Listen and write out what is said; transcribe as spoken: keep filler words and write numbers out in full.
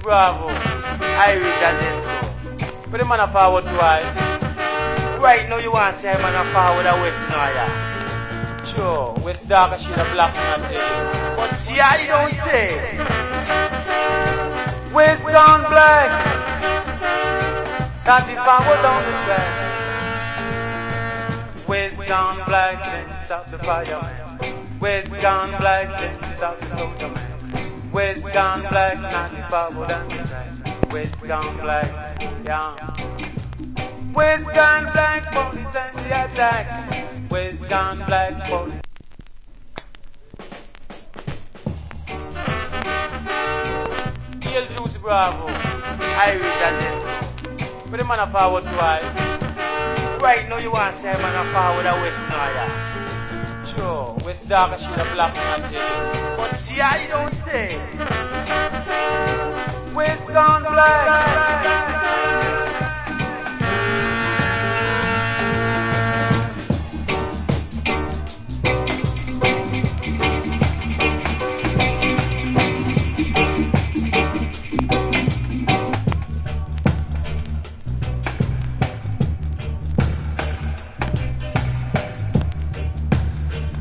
Bravo, Irish and Disco. But the man a forward twice. Right now you want to say man a forward a west now, yeah. Sure, west darker shade of black man I tell you. But see how you don't say. West gone black. That if I were down the track. West gone black, then stop the fireman. West gone black, then stop the soldier man. West gone black, not if I were down the track. West gone black, yeah. West gone black, police and the attack. West gone black, police. Hail Juicy Bravo, Irish and Disco. But the man a forward twice. Right now you want to say man a forward a west now, yeah. Sure, west darker shade of black man I tell you. But see how you don't say.